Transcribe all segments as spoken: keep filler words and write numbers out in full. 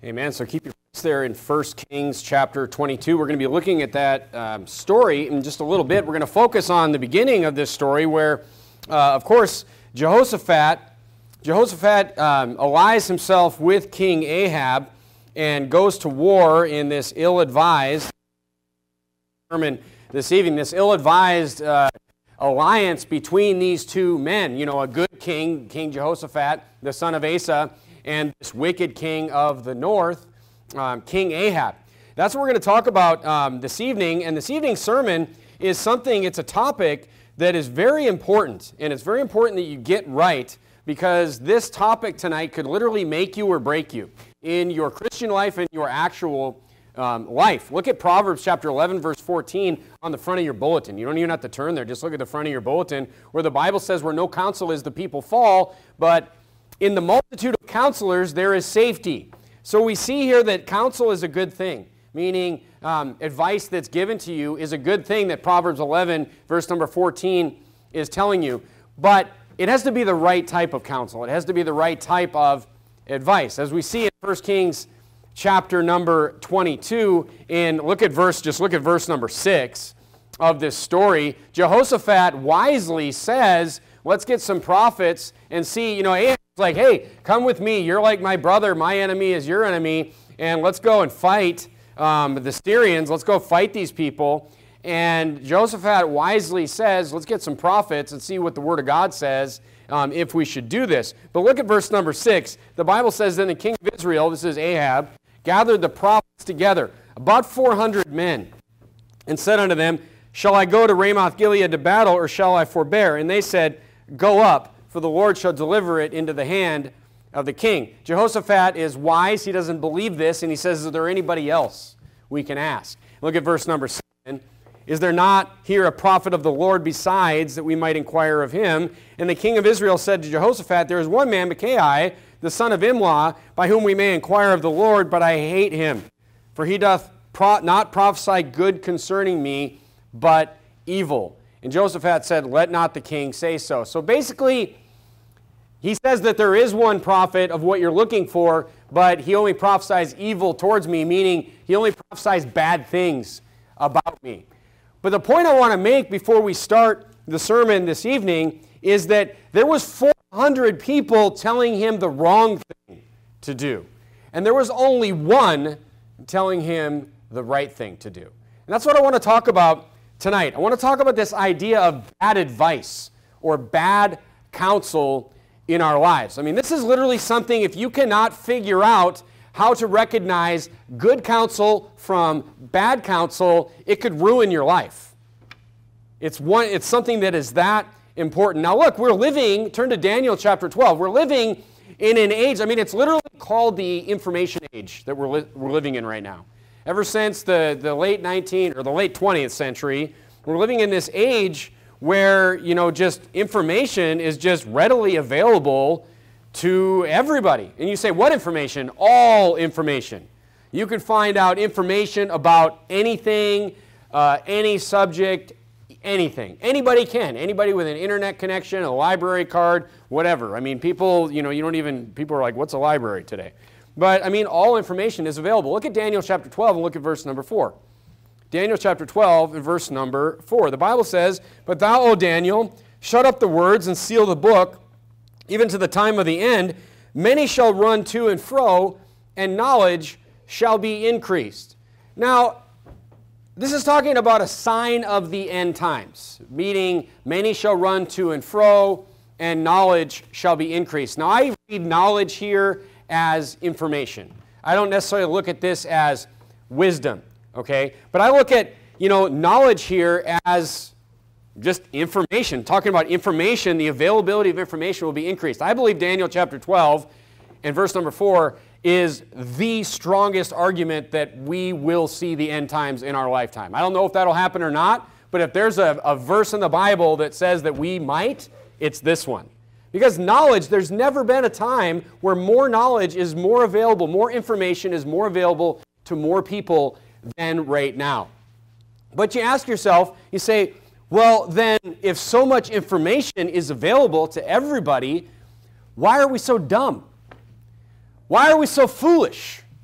Amen. So keep your place there in First Kings chapter twenty-two. We're going to be looking at that um, story in just a little bit. We're going to focus on the beginning of this story where, uh, of course, Jehoshaphat, Jehoshaphat um, allies himself with King Ahab and goes to war in this ill-advised sermon this evening, this ill-advised uh, alliance between these two men. You know, a good king, King Jehoshaphat, the son of Asa, and this wicked king of the north, um, King Ahab. That's what we're going to talk about um, this evening. And this evening's sermon is something, it's a topic that is very important. And it's very important that you get right, because this topic tonight could literally make you or break you in your Christian life and your actual um, life. Look at Proverbs chapter eleven, verse fourteen on the front of your bulletin. You don't even have to turn there. Just look at the front of your bulletin, where the Bible says, where no counsel is, the people fall, but in the multitude of counselors, there is safety. So we see here that counsel is a good thing, meaning um, advice that's given to you is a good thing that Proverbs eleven, verse number fourteen is telling you. But it has to be the right type of counsel. It has to be the right type of advice. As we see in First Kings chapter number twenty-two, and look at verse, just look at verse number six of this story. Jehoshaphat wisely says, let's get some prophets and see, you know, Ahab's like, hey, come with me. You're like my brother. My enemy is your enemy. And let's go and fight um, the Syrians. Let's go fight these people. And Jehoshaphat wisely says, let's get some prophets and see what the Word of God says um, if we should do this. But look at verse number six. The Bible says, then the king of Israel, this is Ahab, gathered the prophets together, about four hundred men, and said unto them, shall I go to Ramoth Gilead to battle, or shall I forbear? And they said, go up, for the Lord shall deliver it into the hand of the king. Jehoshaphat is wise. He doesn't believe this, and he says, is there anybody else we can ask? Look at verse number seven. Is there not here a prophet of the Lord besides, that we might inquire of him? And the king of Israel said to Jehoshaphat, there is one man, Micaiah, the son of Imlah, by whom we may inquire of the Lord, but I hate him. For he doth pro- not prophesy good concerning me, but evil. And Jehoshaphat said, let not the king say so. So basically, he says that there is one prophet of what you're looking for, but he only prophesies evil towards me, meaning he only prophesies bad things about me. But the point I want to make before we start the sermon this evening is that there was four hundred people telling him the wrong thing to do. And there was only one telling him the right thing to do. And that's what I want to talk about tonight. I want to talk about this idea of bad advice or bad counsel in our lives. I mean, this is literally something, if you cannot figure out how to recognize good counsel from bad counsel, it could ruin your life. It's one, it's something that is that important. Now look, we're living, turn to Daniel chapter twelve, we're living in an age, I mean, it's literally called the information age that we're, li- we're living in right now. Ever since the, the late nineteenth or the late twentieth century, we're living in this age where, you know, just information is just readily available to everybody. And you say, what information? All information. You can find out information about anything, uh, any subject, anything. Anybody can. Anybody with an internet connection, a library card, whatever. I mean, people, you know, you don't even, people are like, what's a library today? But, I mean, all information is available. Look at Daniel chapter twelve and look at verse number four. Daniel chapter twelve and verse number four. The Bible says, but thou, O Daniel, shut up the words and seal the book, even to the time of the end. Many shall run to and fro, and knowledge shall be increased. Now, this is talking about a sign of the end times, meaning many shall run to and fro, and knowledge shall be increased. Now, I read knowledge here as information. I don't necessarily look at this as wisdom, okay? But I look at, you know, knowledge here as just information. Talking about information, the availability of information will be increased. I believe Daniel chapter twelve and verse number four is the strongest argument that we will see the end times in our lifetime. I don't know if that'll happen or not, but if there's a, a verse in the Bible that says that we might, it's this one. Because knowledge, there's never been a time where more knowledge is more available, more information is more available to more people than right now. But you ask yourself, you say, well, then if so much information is available to everybody, why are we so dumb? Why are we so foolish?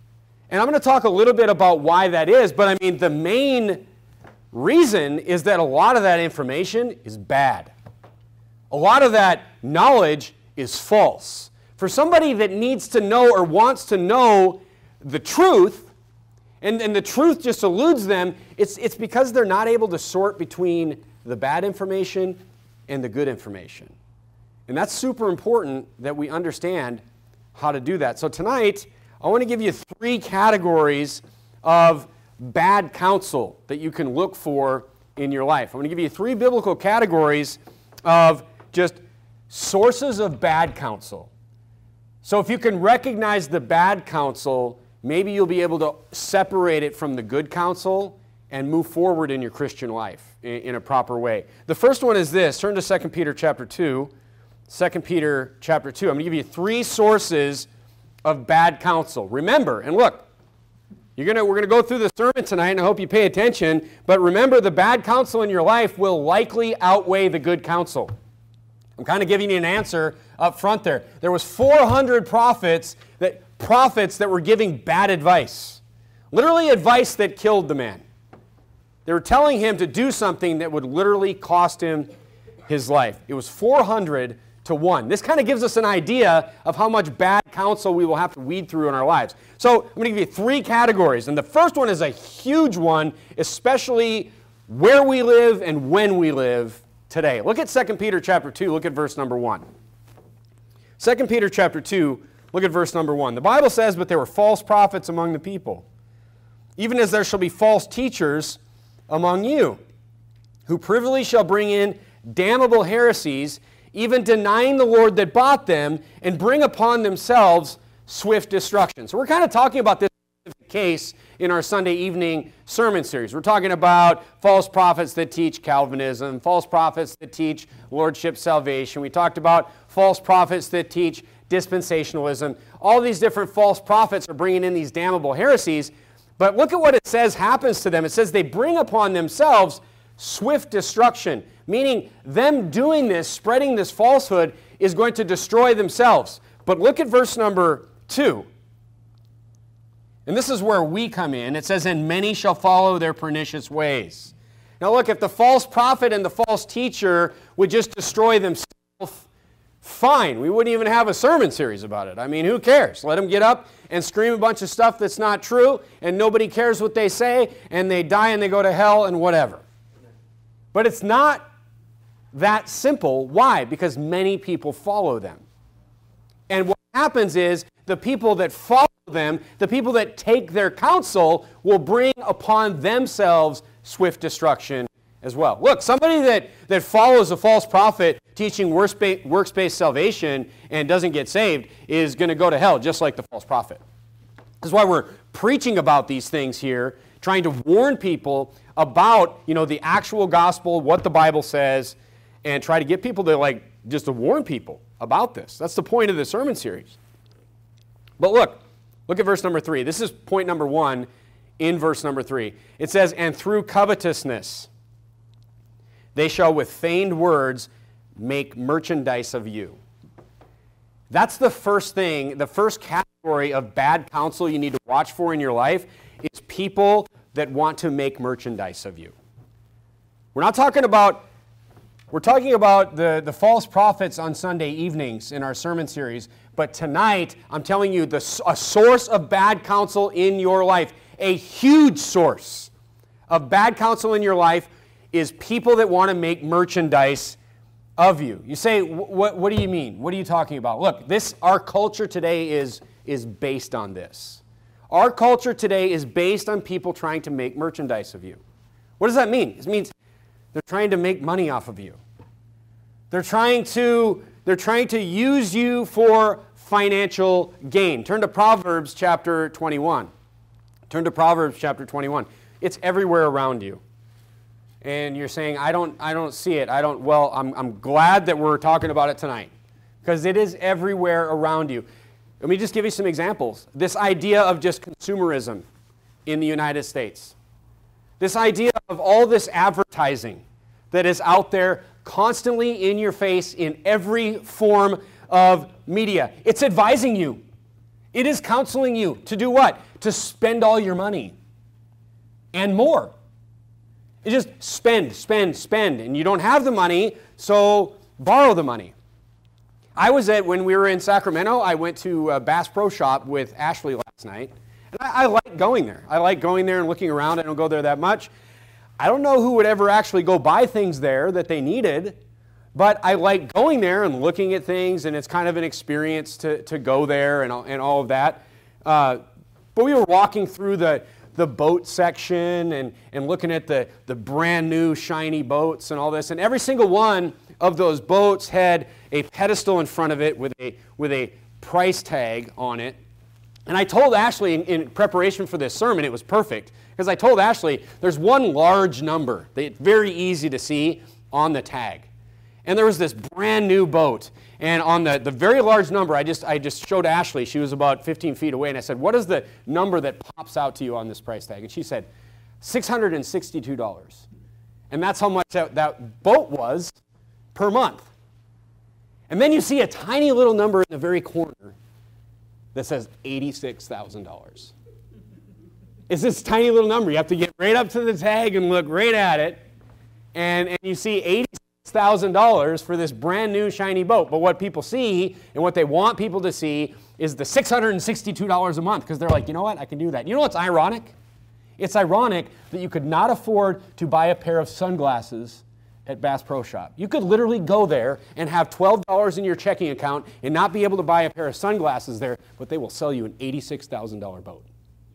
And I'm going to talk a little bit about why that is, but I mean, the main reason is that a lot of that information is bad. A lot of that knowledge is false. For somebody that needs to know or wants to know the truth, and, and the truth just eludes them, it's, it's because they're not able to sort between the bad information and the good information. And that's super important that we understand how to do that. So tonight, I want to give you three categories of bad counsel that you can look for in your life. I'm going to give you three biblical categories of just sources of bad counsel. So if you can recognize the bad counsel, maybe you'll be able to separate it from the good counsel and move forward in your Christian life in, in a proper way. The first one is this. Turn to Second Peter chapter two. Second Peter chapter two. I'm going to give you three sources of bad counsel. Remember, and look, you're gonna, we're going to go through the sermon tonight, and I hope you pay attention, but remember, the bad counsel in your life will likely outweigh the good counsel. I'm kind of giving you an answer up front there. There was four hundred prophets that, prophets that were giving bad advice. Literally advice that killed the man. They were telling him to do something that would literally cost him his life. It was four hundred to one. This kind of gives us an idea of how much bad counsel we will have to weed through in our lives. So I'm going to give you three categories. And the first one is a huge one, especially where we live and when we live today. Look at Second Peter chapter two. Look at verse number one. Second Peter chapter two, look at verse number one. The Bible says, "But there were false prophets among the people, even as there shall be false teachers among you, who privily shall bring in damnable heresies, even denying the Lord that bought them, and bring upon themselves swift destruction." So we're kind of talking about this case in our Sunday evening sermon series. We're talking about false prophets that teach Calvinism, false prophets that teach lordship salvation. We talked about false prophets that teach dispensationalism. All these different false prophets are bringing in these damnable heresies. But look at what it says happens to them. It says they bring upon themselves swift destruction, meaning them doing this, spreading this falsehood, is going to destroy themselves. But look at verse number two. And this is where we come in. It says, "And many shall follow their pernicious ways." Now look, if the false prophet and the false teacher would just destroy themselves, fine. We wouldn't even have a sermon series about it. I mean, who cares? Let them get up and scream a bunch of stuff that's not true, and nobody cares what they say, and they die and they go to hell and whatever. But it's not that simple. Why? Because many people follow them. And what happens is the people that follow them, the people that take their counsel, will bring upon themselves swift destruction as well. Look, somebody that, that follows a false prophet teaching works-based, works-based salvation and doesn't get saved is going to go to hell just like the false prophet. This is why we're preaching about these things here, trying to warn people about, you know, the actual gospel, what the Bible says, and try to get people to, like, just to warn people about this. That's the point of the sermon series. But look, look at verse number three. This is point number one in verse number three. It says, "And through covetousness they shall with feigned words make merchandise of you." That's the first thing, the first category of bad counsel you need to watch for in your life is people that want to make merchandise of you. We're not talking about, we're talking about the, the false prophets on Sunday evenings in our sermon series, but tonight I'm telling you the, a source of bad counsel in your life, a huge source of bad counsel in your life is people that want to make merchandise of you. You say, what, what do you mean? What are you talking about? Look, this, our culture today is, is based on this. Our culture today is based on people trying to make merchandise of you. What does that mean? It means they're trying to make money off of you. They're trying to, they're trying to use you for financial gain. Turn to Proverbs chapter twenty-one. Turn to Proverbs chapter twenty-one. It's everywhere around you. And you're saying, I don't, I don't see it. I don't, well, I'm, I'm glad that we're talking about it tonight because it is everywhere around you. Let me just give you some examples. This idea of just consumerism in the United States. This idea of all this advertising that is out there constantly in your face in every form of media. It's advising you. It is counseling you to do what? To spend all your money and more. It's just spend, spend, spend, and you don't have the money, so borrow the money. I was at, when we were in Sacramento, I went to Bass Pro Shop with Ashley last night, and I, I like going there. I like going there and looking around. I don't go there that much. I don't know who would ever actually go buy things there that they needed, but I like going there and looking at things, and it's kind of an experience to, to go there and all, and all of that. Uh, but we were walking through the, the boat section and, and looking at the, the brand new shiny boats and all this, and every single one of those boats had a pedestal in front of it with a, with a price tag on it. And I told Ashley in, in preparation for this sermon, it was perfect, because I told Ashley there's one large number that's very easy to see on the tag. And there was this brand new boat, and on the, the very large number, I just, I just showed Ashley, she was about fifteen feet away, and I said, what is the number that pops out to you on this price tag? And she said, six hundred sixty-two dollars. And that's how much that, that boat was per month. And then you see a tiny little number in the very corner that says eighty-six thousand dollars. It's this tiny little number. You have to get right up to the tag and look right at it, and, and you see eighty-six thousand dollars for this brand new shiny boat. But what people see and what they want people to see is the six hundred sixty-two dollars a month, because they're like, you know what, I can do that. You know what's ironic? It's ironic that you could not afford to buy a pair of sunglasses at Bass Pro Shop. You could literally go there and have twelve dollars in your checking account and not be able to buy a pair of sunglasses there, but they will sell you an eighty-six thousand dollars boat.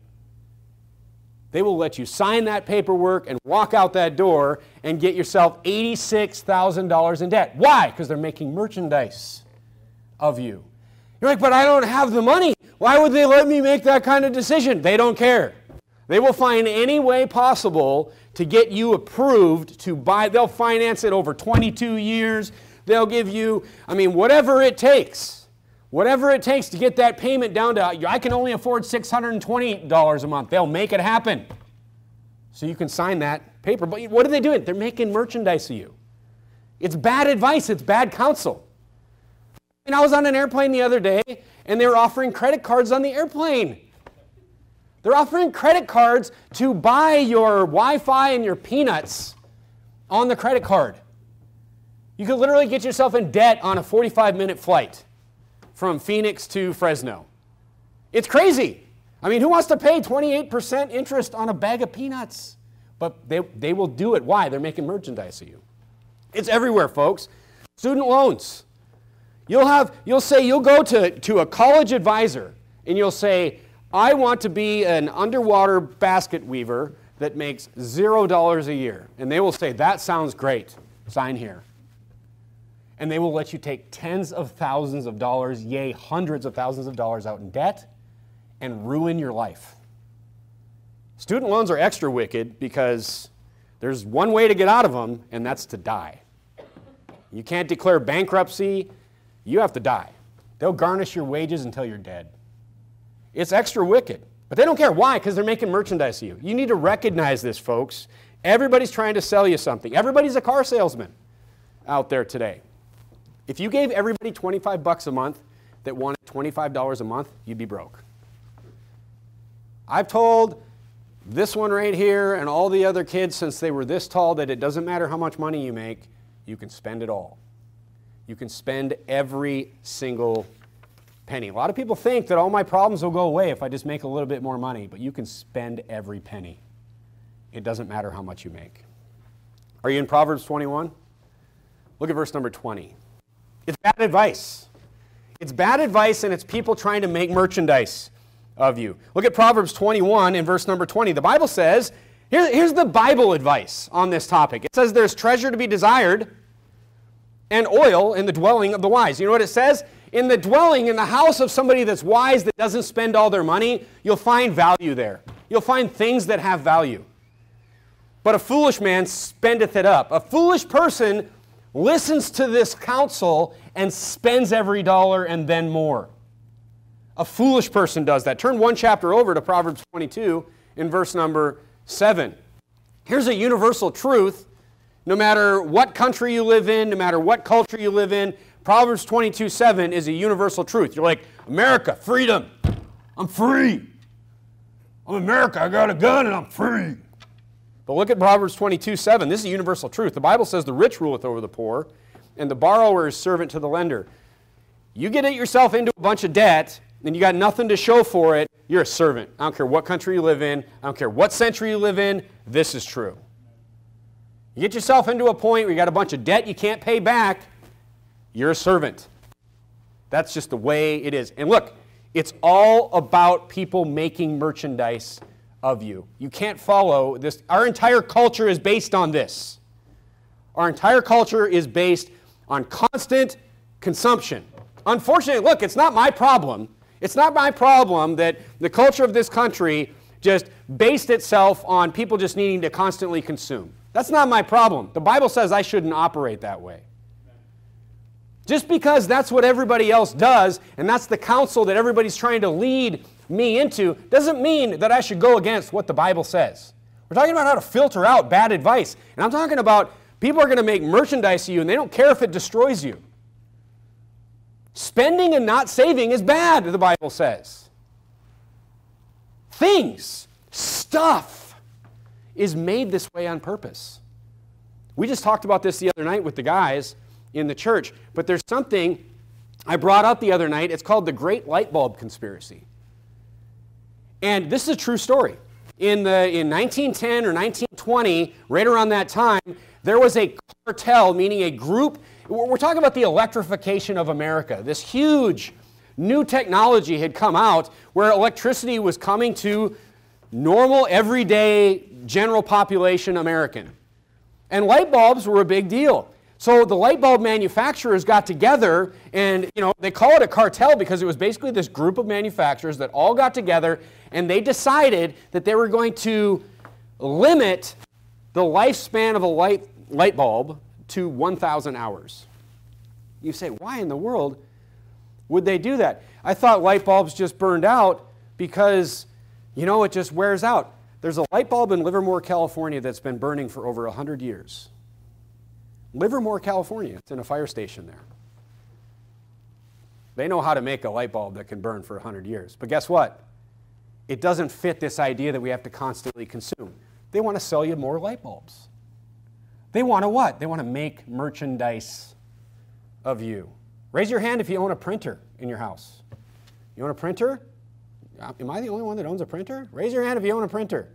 They will let you sign that paperwork and walk out that door and get yourself eighty-six thousand dollars in debt. Why? Because they're making merchandise of you. You're like, but I don't have the money. Why would they let me make that kind of decision? They don't care. They will find any way possible to get you approved to buy. They'll finance it over twenty-two years. They'll give you, I mean, whatever it takes. Whatever it takes to get that payment down to, I can only afford six hundred twenty dollars a month. They'll make it happen. So you can sign that paper. But what are they doing? They're making merchandise of you. It's bad advice. It's bad counsel. And I was on an airplane the other day, and they were offering credit cards on the airplane. They're offering credit cards to buy your Wi-Fi and your peanuts on the credit card. You could literally get yourself in debt on a forty-five minute flight from Phoenix to Fresno. It's crazy. I mean, who wants to pay twenty-eight percent interest on a bag of peanuts? But they, they will do it. Why? They're making merchandise of you. It's everywhere, folks. Student loans. You'll have, you'll say, you'll go to, to a college advisor and you'll say, I want to be an underwater basket weaver that makes zero dollars a year. And they will say, that sounds great. Sign here. And they will let you take tens of thousands of dollars, yea, hundreds of thousands of dollars out in debt and ruin your life. Student loans are extra wicked because there's one way to get out of them, and that's to die. You can't declare bankruptcy. You have to die. They'll garnish your wages until you're dead. It's extra wicked. But they don't care. Why? Because they're making merchandise of you. You need to recognize this, folks. Everybody's trying to sell you something. Everybody's a car salesman out there today. If you gave everybody twenty-five bucks a month that wanted twenty-five dollars a month, you'd be broke. I've told this one right here and all the other kids since they were this tall that it doesn't matter how much money you make, you can spend it all. You can spend every single penny. A lot of people think that all my problems will go away if I just make a little bit more money, but you can spend every penny. It doesn't matter how much you make. Are you in Proverbs twenty-one? Look at verse number twenty. It's bad advice. It's bad advice, and it's people trying to make merchandise of you. Look at Proverbs twenty-one in verse number twenty. The Bible says, here, here's the Bible advice on this topic. It says there's treasure to be desired and oil in the dwelling of the wise. You know what it says? In the dwelling, in the house of somebody that's wise, that doesn't spend all their money, you'll find value there. You'll find things that have value. But a foolish man spendeth it up. A foolish person listens to this counsel and spends every dollar and then more. A foolish person does that. Turn one chapter over to Proverbs twenty-two in verse number seven. Here's a universal truth. No matter what country you live in, no matter what culture you live in, Proverbs twenty-two seven is a universal truth. You're like, America, freedom. I'm free. I'm America. I got a gun and I'm free. But look at Proverbs twenty-two seven. This is a universal truth. The Bible says the rich ruleth over the poor, and the borrower is servant to the lender. You get yourself into a bunch of debt, and you got nothing to show for it, you're a servant. I don't care what country you live in. I don't care what century you live in. This is true. You get yourself into a point where you got a bunch of debt you can't pay back, you're a servant. That's just the way it is. And look, it's all about people making merchandise of you. You can't follow this. Our entire culture is based on this. Our entire culture is based on constant consumption. Unfortunately, look, it's not my problem. It's not my problem that the culture of this country just based itself on people just needing to constantly consume. That's not my problem. The Bible says I shouldn't operate that way. Just because that's what everybody else does, and that's the counsel that everybody's trying to lead me into, doesn't mean that I should go against what the Bible says. We're talking about how to filter out bad advice. And I'm talking about people are going to make merchandise of you, and they don't care if it destroys you. Spending and not saving is bad, the Bible says. Things, stuff, is made this way on purpose. We just talked about this the other night with the guys in the church, but there's something I brought up the other night. It's called the Great Light Bulb Conspiracy. And this is a true story. In, the, in nineteen ten or nineteen twenty, right around that time, there was a cartel, meaning a group. We're talking about the electrification of America. This huge new technology had come out where electricity was coming to normal, everyday, general population American. And light bulbs were a big deal. So the light bulb manufacturers got together, and you know they call it a cartel because it was basically this group of manufacturers that all got together, and they decided that they were going to limit the lifespan of a light, light bulb to one thousand hours. You say, why in the world would they do that? I thought light bulbs just burned out because, you know, it just wears out. There's a light bulb in Livermore, California that's been burning for over one hundred years. Livermore, California. It's in a fire station there. They know how to make a light bulb that can burn for one hundred years. But guess what? It doesn't fit this idea that we have to constantly consume. They want to sell you more light bulbs. They want to what? They want to make merchandise of you. Raise your hand if you own a printer in your house. You own a printer? Am I the only one that owns a printer? Raise your hand if you own a printer.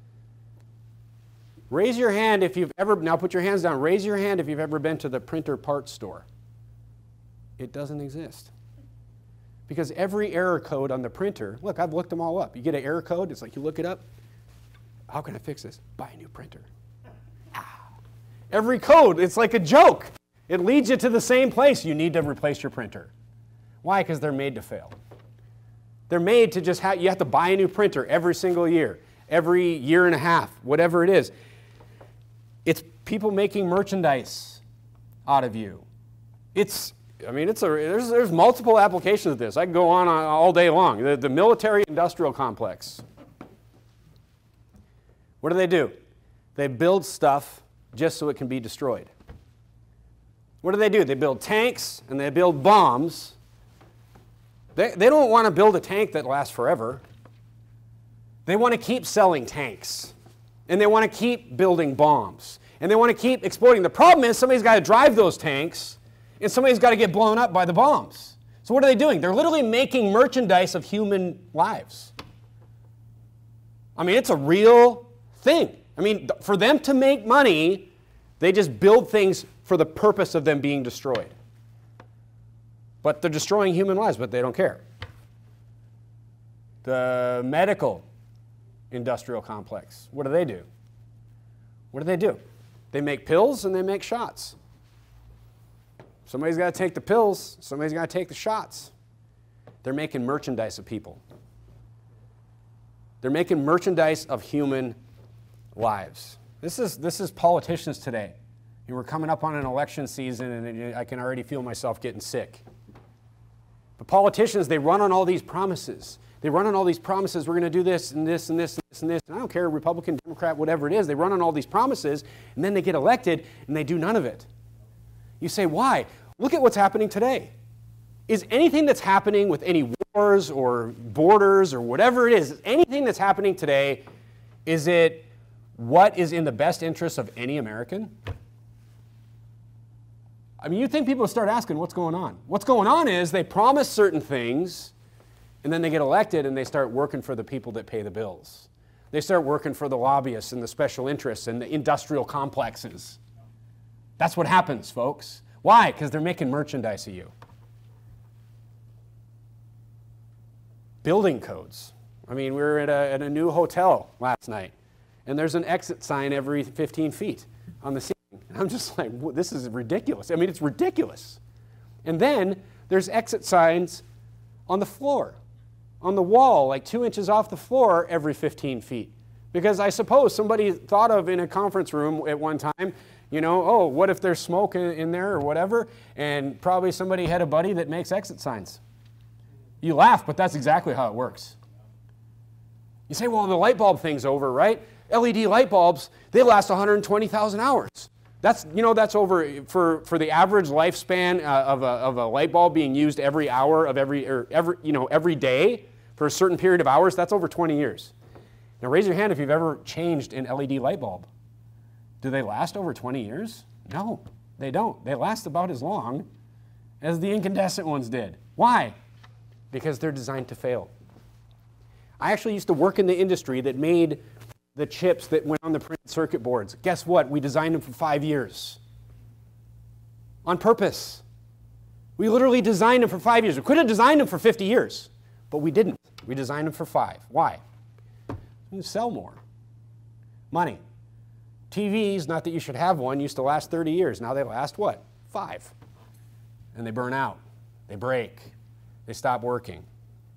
Raise your hand if you've ever, now put your hands down, raise your hand if you've ever been to the printer parts store. It doesn't exist. Because every error code on the printer, look, I've looked them all up. You get an error code, it's like you look it up. How can I fix this? Buy a new printer. Ah. Every code, it's like a joke. It leads you to the same place. You need to replace your printer. Why? Because they're made to fail. They're made to just have, you have to buy a new printer every single year, every year and a half, whatever it is. It's people making merchandise out of you. It's, I mean, it's a, there's, there's multiple applications of this. I can go on all day long. The, the military-industrial complex. What do they do? They build stuff just so it can be destroyed. What do they do? They build tanks and they build bombs. They, they don't want to build a tank that lasts forever. They want to keep selling tanks. And they want to keep building bombs. And they want to keep exploding. The problem is somebody's got to drive those tanks, and somebody's got to get blown up by the bombs. So what are they doing? They're literally making merchandise of human lives. I mean, it's a real thing. I mean, for them to make money, they just build things for the purpose of them being destroyed. But they're destroying human lives, but they don't care. The medical industrial complex. What do they do? What do they do? They make pills and they make shots. Somebody's got to take the pills. Somebody's got to take the shots. They're making merchandise of people. They're making merchandise of human lives. This is, this is politicians today. And we're coming up on an election season, and I can already feel myself getting sick. But politicians, they run on all these promises. They run on all these promises. We're going to do this and this and this and this and this. And I don't care, Republican, Democrat, whatever it is. They run on all these promises, and then they get elected, and they do none of it. You say, why? Look at what's happening today. Is anything that's happening with any wars or borders or whatever it is, anything that's happening today, is it what is in the best interest of any American? I mean, you'd think people would start asking what's going on. What's going on is they promise certain things, and then they get elected and they start working for the people that pay the bills. They start working for the lobbyists and the special interests and the industrial complexes. That's what happens, folks. Why? Because they're making merchandise of you. Building codes. I mean, we were at a, at a new hotel last night, and there's an exit sign every fifteen feet on the ceiling. And I'm just like, this is ridiculous. I mean, it's ridiculous. And then there's exit signs on the floor, on the wall, like two inches off the floor every fifteen feet. Because I suppose somebody thought of in a conference room at one time, you know, oh, what if there's smoke in, in there or whatever? And probably somebody had a buddy that makes exit signs. You laugh, but that's exactly how it works. You say, well, the light bulb thing's over, right? L E D light bulbs, they last one hundred twenty thousand hours. That's, you know, that's over, for, for the average lifespan uh, of, a, of a light bulb being used every hour of every, or every, you know, every day for a certain period of hours, that's over twenty years. Now raise your hand if you've ever changed an L E D light bulb. Do they last over twenty years? No, they don't. They last about as long as the incandescent ones did. Why? Because they're designed to fail. I actually used to work in the industry that made the chips that went on the printed circuit boards. Guess what? We designed them for five years. On purpose. We literally designed them for five years. We could have designed them for fifty years, but we didn't. We designed them for five. Why? We sell more. Money. T Vs, not that you should have one, used to last thirty years. Now they last what? Five. And they burn out. They break. They stop working.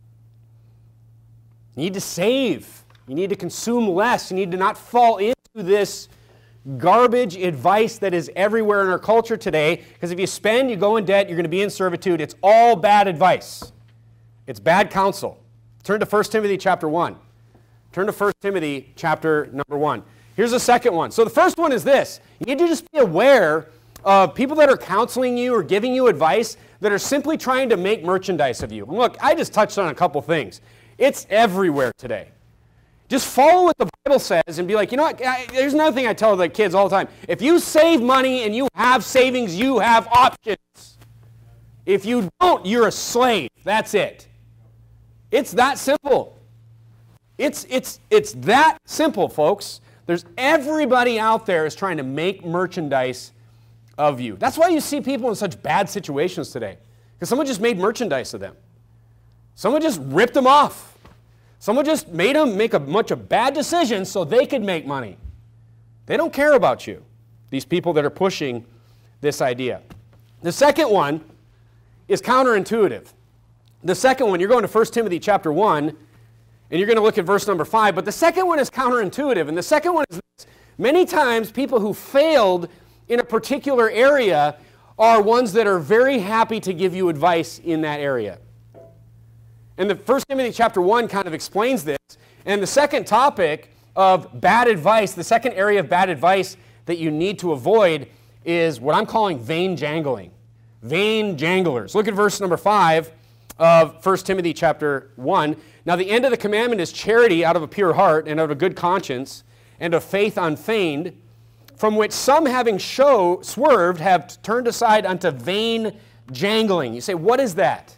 You need to save. You need to consume less. You need to not fall into this garbage advice that is everywhere in our culture today. Because if you spend, you go in debt, you're going to be in servitude. It's all bad advice. It's bad counsel. Turn to First Timothy chapter one. Turn to First Timothy chapter number one. Here's the second one. So the first one is this. You need to just be aware of people that are counseling you or giving you advice that are simply trying to make merchandise of you. And look, I just touched on a couple things. It's everywhere today. Just follow what the Bible says and be like, you know what, I, there's another thing I tell the kids all the time. If you save money and you have savings, you have options. If you don't, you're a slave. That's it. It's that simple. It's, it's, it's that simple, folks. There's everybody out there is trying to make merchandise of you. That's why you see people in such bad situations today. Because someone just made merchandise of them. Someone just ripped them off. Someone just made them make a bunch of bad decisions so they could make money. They don't care about you, these people that are pushing this idea. The second one is counterintuitive. The second one, you're going to First Timothy chapter one, and you're going to look at verse number five, but the second one is counterintuitive, and the second one is this. Many times people who failed in a particular area are ones that are very happy to give you advice in that area. And the First Timothy chapter one kind of explains this. And the second topic of bad advice, the second area of bad advice that you need to avoid is what I'm calling vain jangling. Vain janglers. Look at verse number five of First Timothy chapter one. Now the end of the commandment is charity out of a pure heart and out of a good conscience and of faith unfeigned, from which some having show, swerved have turned aside unto vain jangling. You say, what is that?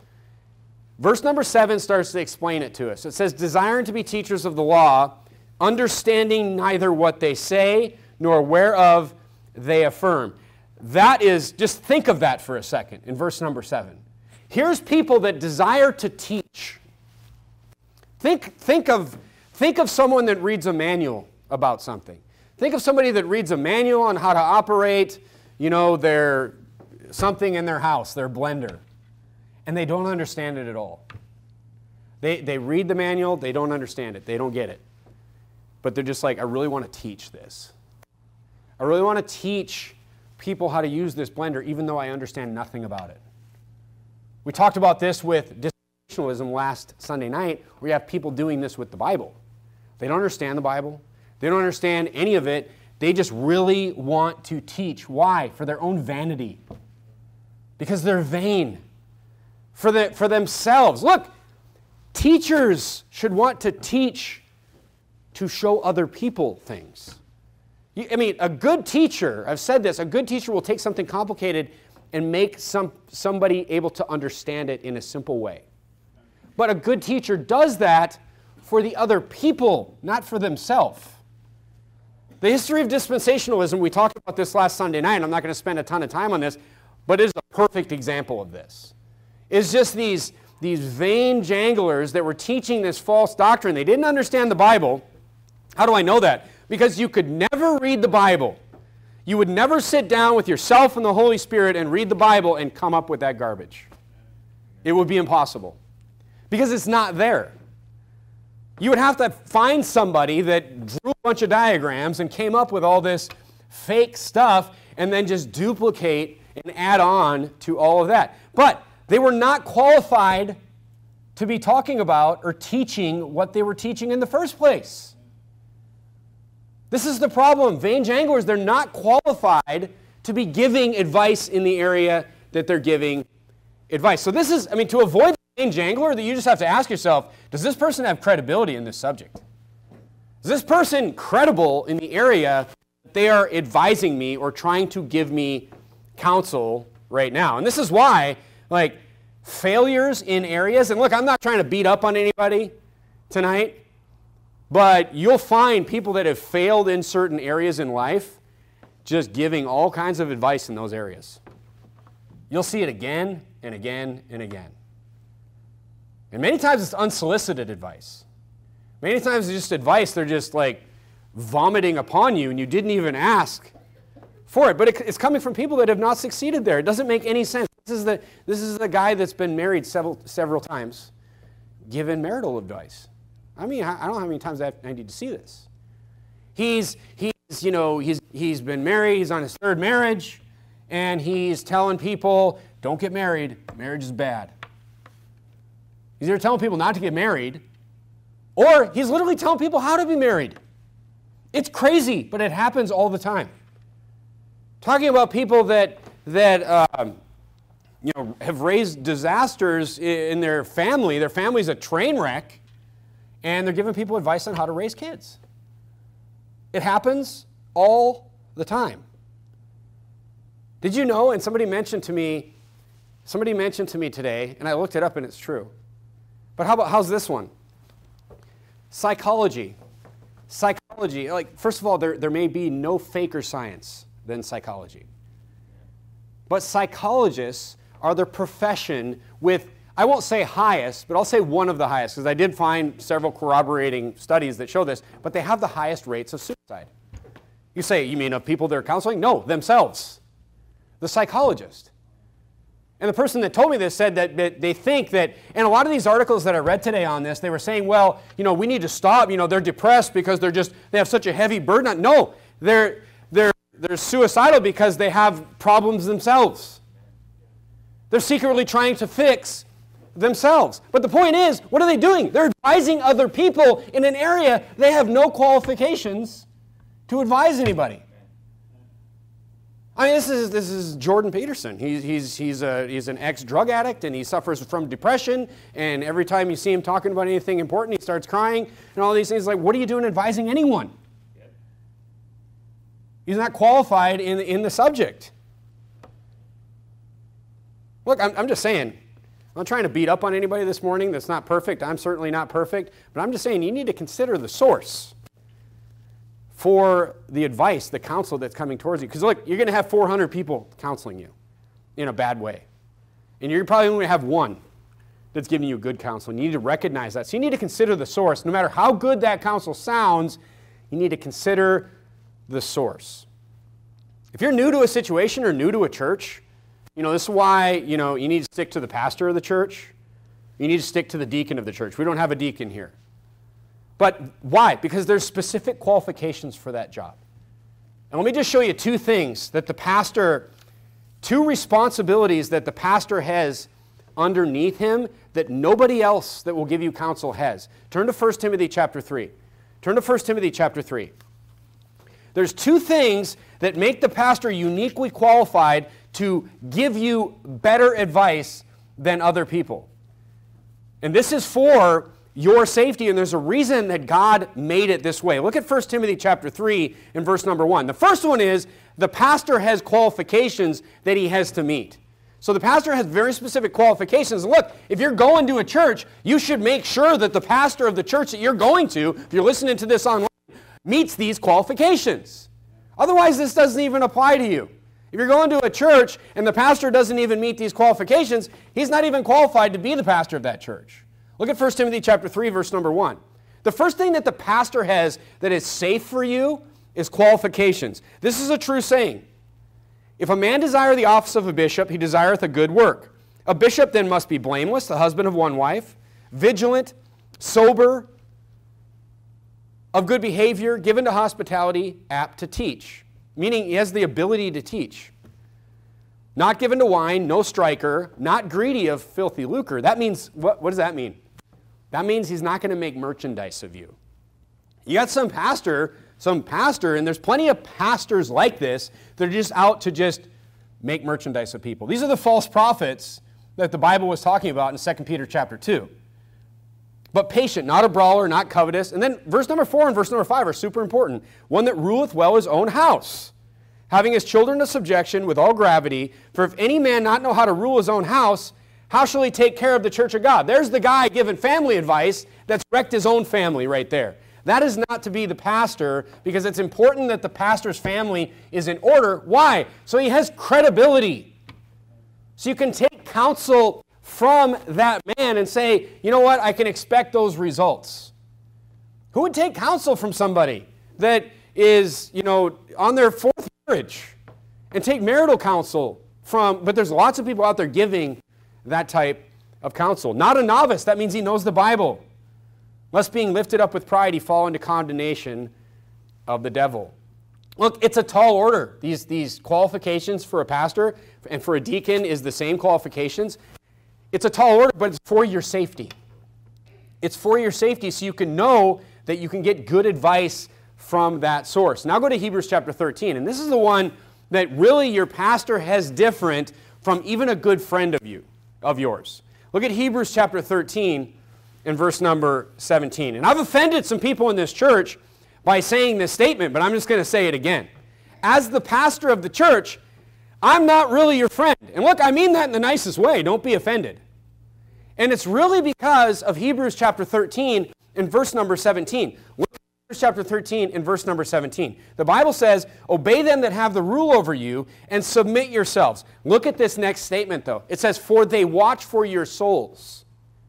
Verse number seven starts to explain it to us. It says, desiring to be teachers of the law, understanding neither what they say nor whereof they affirm. That is, just think of that for a second in verse number seven. Here's people that desire to teach. Think, think, of, think of someone that reads a manual about something. Think of somebody that reads a manual on how to operate, you know, their, something in their house, their blender. And they don't understand it at all. They, they read the manual, they don't understand it, they don't get it. But they're just like, I really want to teach this. I really want to teach people how to use this blender, even though I understand nothing about it. We talked about this with dispensationalism last Sunday night, where you have people doing this with the Bible. They don't understand the Bible. They don't understand any of it. They just really want to teach. Why? For their own vanity. Because they're vain. for, the, for themselves. Look, teachers should want to teach to show other people things. I mean, a good teacher, I've said this, a good teacher will take something complicated and make some, somebody able to understand it in a simple way. But a good teacher does that for the other people, not for themselves. The history of dispensationalism, we talked about this last Sunday night, and I'm not going to spend a ton of time on this, but it is a perfect example of this. It's just these, these vain janglers that were teaching this false doctrine. They didn't understand the Bible. How do I know that? Because you could never read the Bible. You would never sit down with yourself and the Holy Spirit and read the Bible and come up with that garbage. It would be impossible. Because it's not there. You would have to find somebody that drew a bunch of diagrams and came up with all this fake stuff and then just duplicate and add on to all of that. But they were not qualified to be talking about or teaching what they were teaching in the first place. This is the problem. Vain janglers, they're not qualified to be giving advice in the area that they're giving advice. So this is, I mean, to avoid the vain jangler, that you just have to ask yourself, does this person have credibility in this subject? Is this person credible in the area that they are advising me or trying to give me counsel right now? And this is why, like, failures in areas, and look, I'm not trying to beat up on anybody tonight, but you'll find people that have failed in certain areas in life just giving all kinds of advice in those areas. You'll see it again and again and again. And many times it's unsolicited advice. Many times it's just advice they're just like vomiting upon you and you didn't even ask for it. But it, it's coming from people that have not succeeded there. It doesn't make any sense. This is the, this is the guy that's been married several, several times given marital advice. I mean, I don't know how many times I need to see this. He's, he's, you know, he's, he's been married, he's on his third marriage, and he's telling people, don't get married, marriage is bad. He's either telling people not to get married, or he's literally telling people how to be married. It's crazy, but it happens all the time. Talking about people that, that um, you know, have raised disasters in their family, their family's a train wreck, and they're giving people advice on how to raise kids. It happens all the time. Did you know, and somebody mentioned to me, somebody mentioned to me today, and I looked it up and it's true. But how about, how's this one? Psychology. Psychology, like, first of all, there, there may be no faker science than psychology. But psychologists are the profession with, I won't say highest, but I'll say one of the highest, because I did find several corroborating studies that show this, but they have the highest rates of suicide. You say, you mean of people they're counseling? No, themselves. The psychologist. And the person that told me this said that, that they think that, and a lot of these articles that I read today on this, they were saying, well, you know, we need to stop, you know, they're depressed because they're just, they have such a heavy burden on. No, they're, they're, they're suicidal because they have problems themselves. They're secretly trying to fix themselves. But the point is, what are they doing? They're advising other people in an area they have no qualifications to advise anybody. I mean, this is, this is Jordan Peterson. He's, he's, he's, a, he's an ex-drug addict, and he suffers from depression, and every time you see him talking about anything important, he starts crying, and all these things. Like, what are you doing advising anyone? He's not qualified in, in the subject. Look, I'm, I'm just saying, I'm not trying to beat up on anybody this morning that's not perfect. I'm certainly not perfect. But I'm just saying you need to consider the source for the advice, the counsel that's coming towards you. Because look, you're going to have four hundred people counseling you in a bad way. And you're probably only going to have one that's giving you good counsel. And you need to recognize that. So you need to consider the source. No matter how good that counsel sounds, you need to consider the source. If you're new to a situation or new to a church, you know, this is why, you know, you need to stick to the pastor of the church. You need to stick to the deacon of the church. We don't have a deacon here. But why? Because there's specific qualifications for that job. And let me just show you two things that the pastor, two responsibilities that the pastor has underneath him that nobody else that will give you counsel has. Turn to First Timothy chapter three. Turn to First Timothy chapter three. There's two things that make the pastor uniquely qualified to give you better advice than other people. And this is for your safety, and there's a reason that God made it this way. Look at First Timothy chapter three and verse number one. The first one is the pastor has qualifications that he has to meet. So the pastor has very specific qualifications. Look, if you're going to a church, you should make sure that the pastor of the church that you're going to, if you're listening to this online, meets these qualifications. Otherwise, this doesn't even apply to you. If you're going to a church and the pastor doesn't even meet these qualifications, he's not even qualified to be the pastor of that church. Look at First Timothy chapter three, verse number one. The first thing that the pastor has that is safe for you is qualifications. This is a true saying. If a man desire the office of a bishop, he desireth a good work. A bishop then must be blameless, the husband of one wife, vigilant, sober, of good behavior, given to hospitality, apt to teach. Meaning he has the ability to teach. Not given to wine, no striker, not greedy of filthy lucre. That means, what, what does that mean? That means he's not going to make merchandise of you. You got some pastor, some pastor, and there's plenty of pastors like this that are just out to just make merchandise of people. These are the false prophets that the Bible was talking about in Second Peter chapter two. But patient, not a brawler, not covetous. And then verse number four and verse number five are super important. One that ruleth well his own house, having his children to subjection with all gravity. For if any man not know how to rule his own house, how shall he take care of the church of God? There's the guy giving family advice that's wrecked his own family right there. That is not to be the pastor, because it's important that the pastor's family is in order. Why? So he has credibility. So you can take counsel from that man and say, you know what, I can expect those results. Who would take counsel from somebody that is, you know, on their fourth marriage and take marital counsel from, but there's lots of people out there giving that type of counsel. Not a novice, that means he knows the Bible. Lest being lifted up with pride, he fall into condemnation of the devil. Look, it's a tall order. These, these qualifications for a pastor and for a deacon is the same qualifications. It's a tall order, but it's for your safety. It's for your safety so you can know that you can get good advice from that source. Now go to Hebrews chapter thirteen, and this is the one that really your pastor has different from even a good friend of you, of yours. Look at Hebrews chapter thirteen and verse number seventeen. And I've offended some people in this church by saying this statement, but I'm just going to say it again. As the pastor of the church, I'm not really your friend. And look, I mean that in the nicest way. Don't be offended. And it's really because of Hebrews chapter thirteen and verse number seventeen. Look at Hebrews chapter thirteen and verse number seventeen. The Bible says, obey them that have the rule over you and submit yourselves. Look at this next statement though. It says, for they watch for your souls,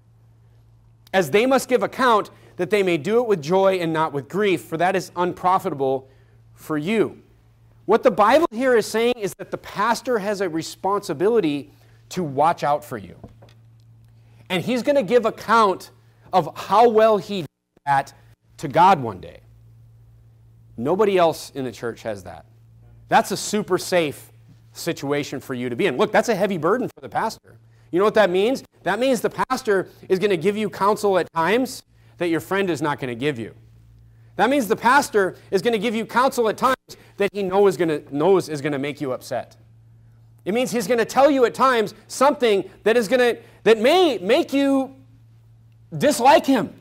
as they must give account, that they may do it with joy and not with grief, for that is unprofitable for you. What the Bible here is saying is that the pastor has a responsibility to watch out for you. And he's going to give account of how well he did that to God one day. Nobody else in the church has that. That's a super safe situation for you to be in. Look, that's a heavy burden for the pastor. You know what that means? That means the pastor is going to give you counsel at times that your friend is not going to give you. That means the pastor is going to give you counsel at times that he knows is going to, knows is going to make you upset. It means he's going to tell you at times something that is going to, that may make you dislike him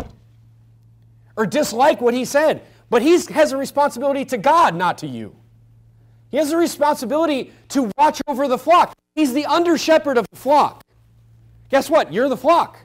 or dislike what he said. But he has a responsibility to God, not to you. He has a responsibility to watch over the flock. He's the under-shepherd of the flock. Guess what? You're the flock.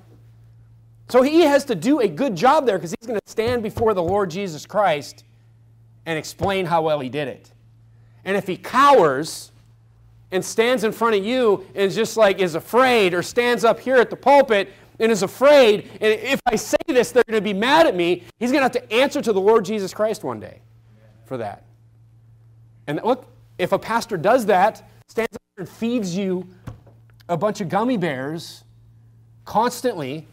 So he has to do a good job there because he's going to stand before the Lord Jesus Christ and explain how well he did it. And if he cowers and stands in front of you and is just like is afraid, or stands up here at the pulpit and is afraid, and if I say this, they're going to be mad at me, he's going to have to answer to the Lord Jesus Christ one day for that. And look, if a pastor does that, stands up and feeds you a bunch of gummy bears constantly,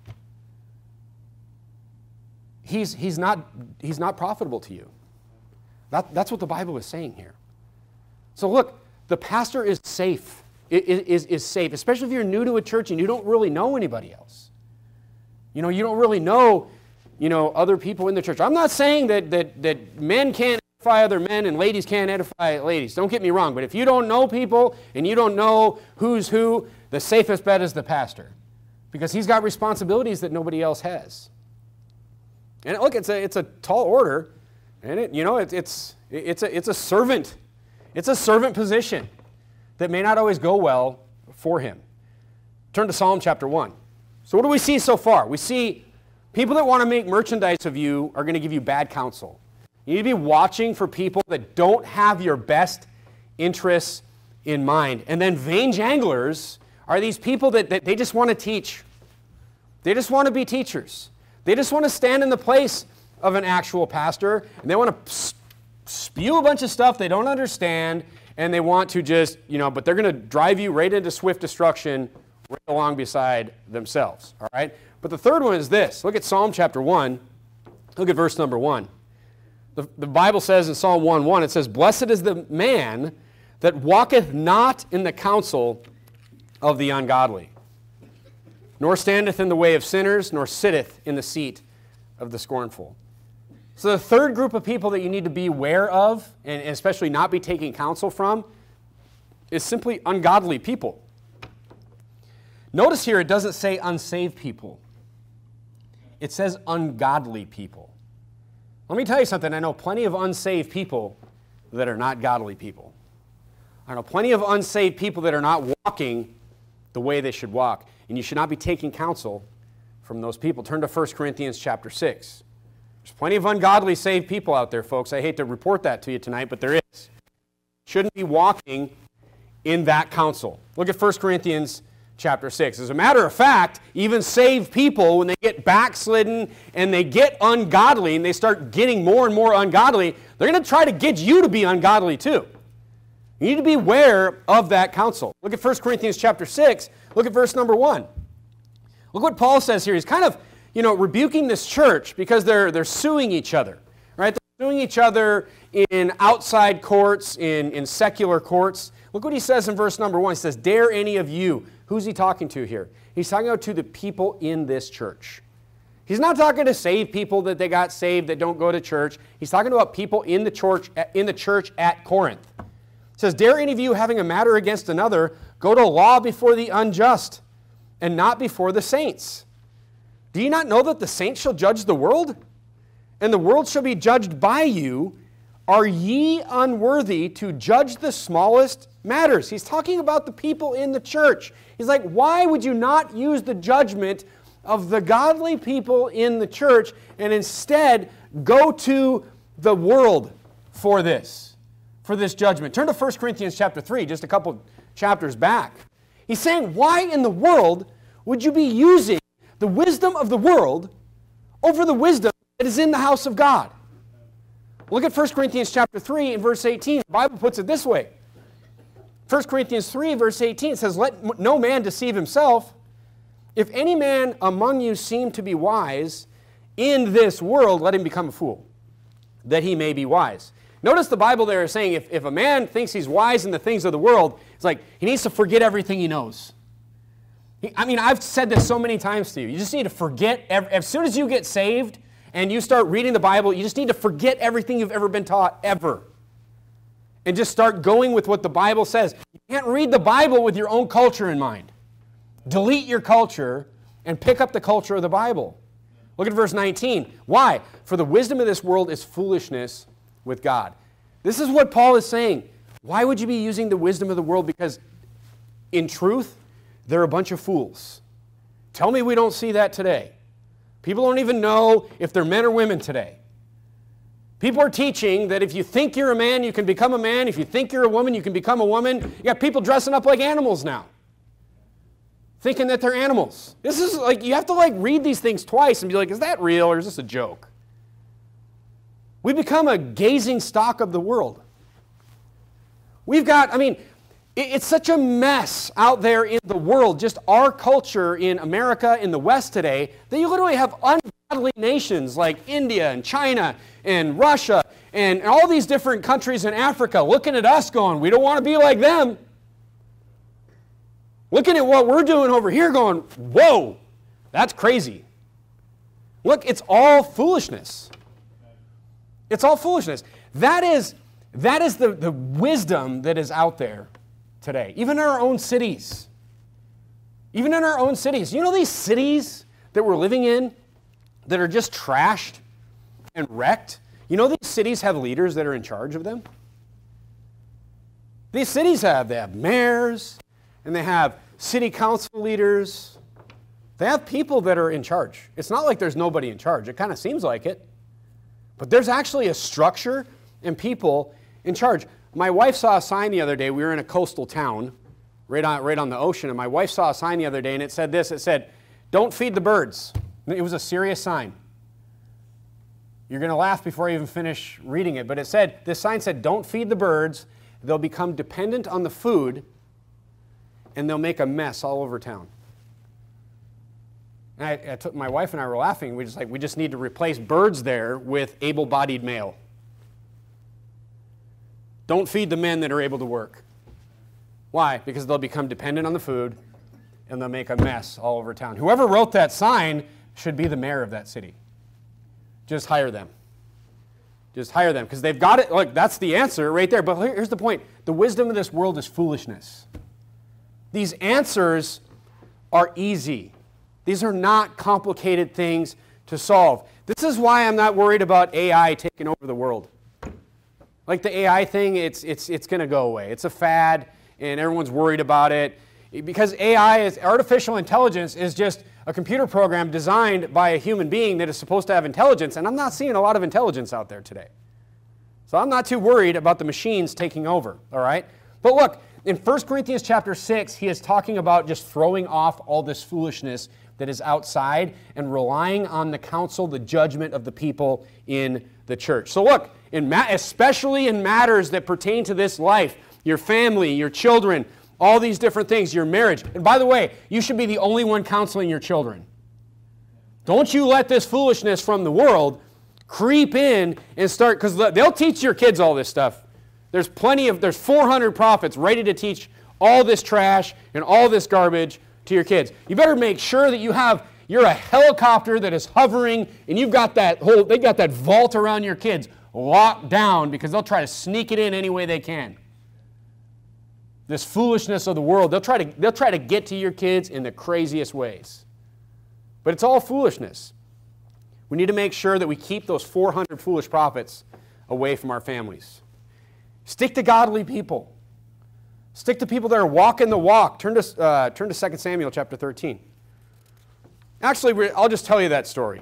he's, he's, not, he's not profitable to you. That, that's what the Bible is saying here. So look, the pastor is safe, is, is safe, especially if you're new to a church and you don't really know anybody else. You know, you don't really know, you know, other people in the church. I'm not saying that, that, that men can't have edify other men and ladies can't edify ladies. Don't get me wrong, but if you don't know people and you don't know who's who, the safest bet is the pastor, because he's got responsibilities that nobody else has. And look, it's a, it's a tall order, and it, you know, it, it's, it's, a, it's a servant. It's a servant position that may not always go well for him. Turn to Psalm chapter one. So what do we see so far? We see people that want to make merchandise of you are going to give you bad counsel. You need to be watching for people that don't have your best interests in mind. And then vain janglers are these people that, that they just want to teach. They just want to be teachers. They just want to stand in the place of an actual pastor, and they want to spew a bunch of stuff they don't understand, and they want to just, you know, but they're going to drive you right into swift destruction right along beside themselves, all right? But the third one is this. Look at Psalm chapter one. Look at verse number one. The, the Bible says in Psalm one one, it says, "Blessed is the man that walketh not in the counsel of the ungodly, nor standeth in the way of sinners, nor sitteth in the seat of the scornful." So the third group of people that you need to be aware of, and especially not be taking counsel from, is simply ungodly people. Notice here it doesn't say unsaved people. It says ungodly people. Let me tell you something. I know plenty of unsaved people that are not godly people. I know plenty of unsaved people that are not walking the way they should walk. And you should not be taking counsel from those people. Turn to First Corinthians chapter six. There's plenty of ungodly saved people out there, folks. I hate to report that to you tonight, but there is. Shouldn't be walking in that counsel. Look at First Corinthians chapter six. As a matter of fact, even saved people, when they get backslidden and they get ungodly and they start getting more and more ungodly, they're going to try to get you to be ungodly too. You need to be aware of that counsel. Look at First Corinthians chapter six. Look at verse number one. Look what Paul says here. He's kind of, you know, rebuking this church because they're, they're suing each other, right? They're suing each other in outside courts, in, in secular courts. Look what he says in verse number one. He says, "Dare any of you..." Who's he talking to here? He's talking about to the people in this church. He's not talking to saved people that they got saved that don't go to church. He's talking about people in the church, in the church at Corinth. It says, "Dare any of you, having a matter against another, go to law before the unjust, and not before the saints. Do you not know that the saints shall judge the world? And the world shall be judged by you. Are ye unworthy to judge the smallest matters?" He's talking about the people in the church. He's like, why would you not use the judgment of the godly people in the church and instead go to the world for this, for this judgment? Turn to First Corinthians chapter three, just a couple chapters back. He's saying, why in the world would you be using the wisdom of the world over the wisdom that is in the house of God? Look at First Corinthians chapter three and verse eighteen. The Bible puts it this way. First Corinthians three verse eighteen, it says, "Let no man deceive himself. If any man among you seem to be wise in this world, let him become a fool, that he may be wise." Notice the Bible there is saying if, if a man thinks he's wise in the things of the world, it's like he needs to forget everything he knows. He, I mean, I've said this so many times to you. You just need to forget, every, as soon as you get saved and you start reading the Bible, you just need to forget everything you've ever been taught, ever. And just start going with what the Bible says. You can't read the Bible with your own culture in mind. Delete your culture and pick up the culture of the Bible. Look at verse nineteen. Why? "For the wisdom of this world is foolishness with God." This is what Paul is saying. Why would you be using the wisdom of the world? Because in truth, they're a bunch of fools. Tell me we don't see that today. People don't even know if they're men or women today. People are teaching that if you think you're a man, you can become a man. If you think you're a woman, you can become a woman. You got people dressing up like animals now, thinking that they're animals. This is like, you have to like read these things twice and be like, is that real or is this a joke? We become a gazing stock of the world. We've got, I mean, it's such a mess out there in the world, just our culture in America, in the West today, that you literally have ungodly nations like India and China and Russia and all these different countries in Africa looking at us going, we don't want to be like them. Looking at what we're doing over here going, whoa, that's crazy. Look, it's all foolishness. It's all foolishness. That is, that is the, the wisdom that is out there today, even in our own cities. Even in our own cities. You know these cities that we're living in that are just trashed and wrecked? You know these cities have leaders that are in charge of them? These cities have, they have mayors, and they have city council leaders. They have people that are in charge. It's not like there's nobody in charge. It kind of seems like it. But there's actually a structure and people in charge. My wife saw a sign the other day. We were in a coastal town right on, right on the ocean, and my wife saw a sign the other day, and it said this. It said, "Don't feed the birds." It was a serious sign. You're going to laugh before I even finish reading it, but it said, this sign said, "Don't feed the birds. They'll become dependent on the food, and they'll make a mess all over town." And I, I took, my wife and I were laughing. We just like we just need to replace birds there with able-bodied male. Don't feed the men that are able to work. Why? Because they'll become dependent on the food, and they'll make a mess all over town. Whoever wrote that sign should be the mayor of that city. Just hire them. Just hire them, because they've got it. Look, that's the answer right there. But here's the point. The wisdom of this world is foolishness. These answers are easy. These are not complicated things to solve. This is why I'm not worried about A I taking over the world. Like the A I thing, it's, it's, it's going to go away. It's a fad, and everyone's worried about it. Because A I, is artificial intelligence, is just a computer program designed by a human being that is supposed to have intelligence, and I'm not seeing a lot of intelligence out there today. So I'm not too worried about the machines taking over, all right? But look, in First Corinthians chapter six, he is talking about just throwing off all this foolishness that is outside and relying on the counsel, the judgment of the people in the church. So look, in ma- especially in matters that pertain to this life, your family, your children, all these different things, your marriage. And by the way, you should be the only one counseling your children. Don't you let this foolishness from the world creep in and start, because they'll teach your kids all this stuff. There's plenty of, there's four hundred prophets ready to teach all this trash and all this garbage to your kids. You better make sure that you have, you're a helicopter that is hovering, and you've got that whole, they got that vault around your kids locked down, because they'll try to sneak it in any way they can. This foolishness of the world, they'll try to, they'll try to get to your kids in the craziest ways. But it's all foolishness. We need to make sure that we keep those four hundred foolish prophets away from our families. Stick to godly people. Stick to people that are walking the walk. Turn to, uh, turn to Second Samuel chapter thirteen. Actually, we're, I'll just tell you that story.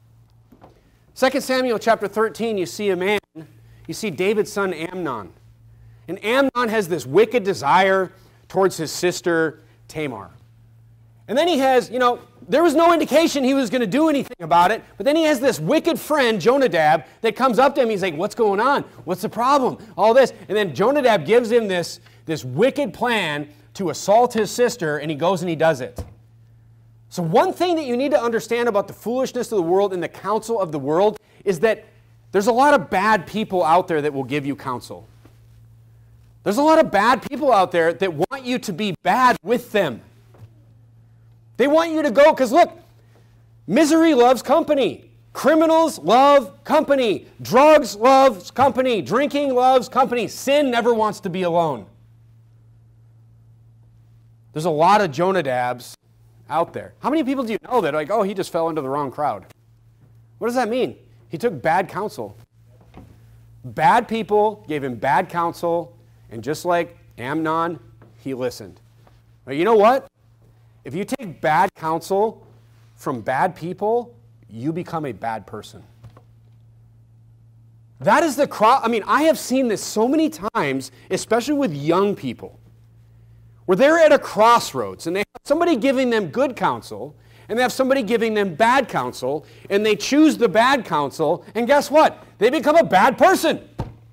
Second Samuel chapter thirteen, you see a man, you see David's son Amnon. And Amnon has this wicked desire towards his sister Tamar. And then he has, you know, there was no indication he was going to do anything about it, but then he has this wicked friend, Jonadab, that comes up to him. He's like, "What's going on? What's the problem? All this." And then Jonadab gives him this, this wicked plan to assault his sister, and he goes and he does it. So one thing that you need to understand about the foolishness of the world and the counsel of the world is that there's a lot of bad people out there that will give you counsel. There's a lot of bad people out there that want you to be bad with them. They want you to go, because look, misery loves company. Criminals love company. Drugs loves company. Drinking loves company. Sin never wants to be alone. There's a lot of Jonadabs out there. How many people do you know that are like, oh, he just fell into the wrong crowd? What does that mean? He took bad counsel. Bad people gave him bad counsel, and just like Amnon, he listened. But you know what? If you take bad counsel from bad people, you become a bad person. That is the cross. I mean, I have seen this so many times, especially with young people, where they're at a crossroads and they have somebody giving them good counsel and they have somebody giving them bad counsel, and they choose the bad counsel, and guess what? They become a bad person.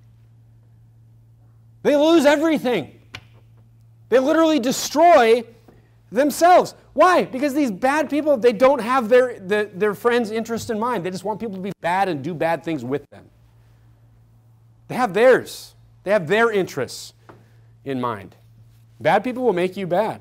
They lose everything. They literally destroy themselves. Why? Because these bad people, they don't have their, the, their friends' interest in mind. They just want people to be bad and do bad things with them. They have theirs. They have their interests in mind. Bad people will make you bad.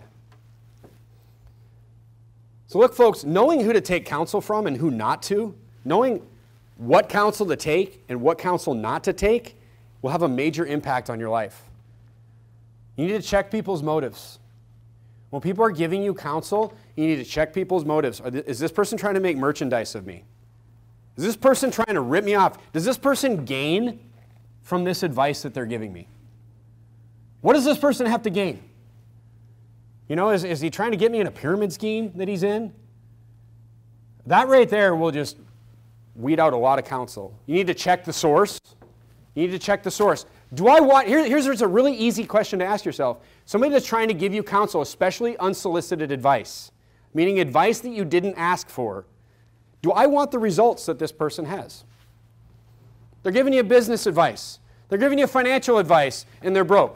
So look, folks, knowing who to take counsel from and who not to, knowing what counsel to take and what counsel not to take, will have a major impact on your life. You need to check people's motives. When people are giving you counsel, you need to check people's motives. Is this person trying to make merchandise of me? Is this person trying to rip me off? Does this person gain from this advice that they're giving me? What does this person have to gain? You know, is, is he trying to get me in a pyramid scheme that he's in? That right there will just weed out a lot of counsel. You need to check the source. You need to check the source. Do I want, here, here's, here's a really easy question to ask yourself. Somebody that's trying to give you counsel, especially unsolicited advice, meaning advice that you didn't ask for. Do I want the results that this person has? They're giving you business advice. They're giving you financial advice, and they're broke.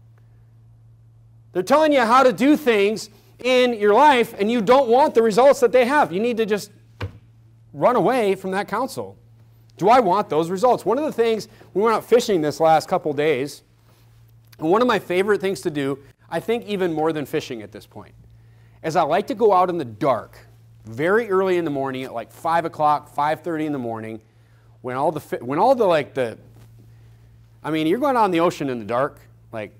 They're telling you how to do things in your life, and you don't want the results that they have. You need to just run away from that counsel. Do I want those results? One of the things, we went out fishing this last couple days, and one of my favorite things to do, I think even more than fishing at this point, is I like to go out in the dark, very early in the morning at like five o'clock, five thirty in the morning, when all the, when all the like the, I mean, you're going out in the ocean in the dark, like,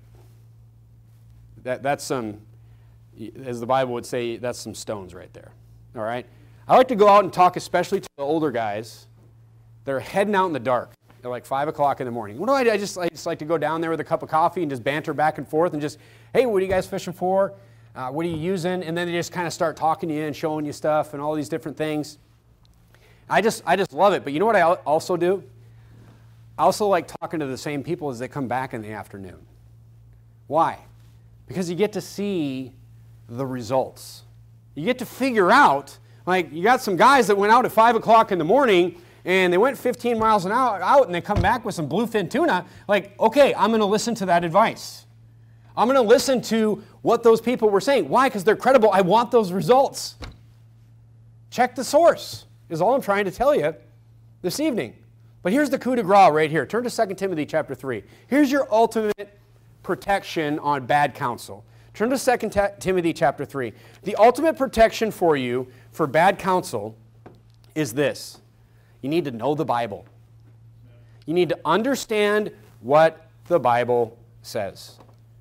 that, that's some, as the Bible would say, that's some stones right there, all right? I like to go out and talk especially to the older guys. They're heading out in the dark. They're like five o'clock in the morning. What do I do? I just, I just like to go down there with a cup of coffee and just banter back and forth and just, hey, what are you guys fishing for? Uh, what are you using? And then they just kind of start talking to you and showing you stuff and all these different things. I just, I just love it. But you know what I also do? I also like talking to the same people as they come back in the afternoon. Why? Because you get to see the results. You get to figure out, like you got some guys that went out at five o'clock in the morning and they went fifteen miles an hour out and they come back with some bluefin tuna. Like, okay, I'm going to listen to that advice. I'm going to listen to what those people were saying. Why? Because they're credible. I want those results. Check the source is all I'm trying to tell you this evening. But here's the coup de grace right here. Turn to Second Timothy chapter three. Here's your ultimate protection on bad counsel. Turn to Second Timothy chapter three. The ultimate protection for you for bad counsel is this. You need to know the Bible. You need to understand what the Bible says.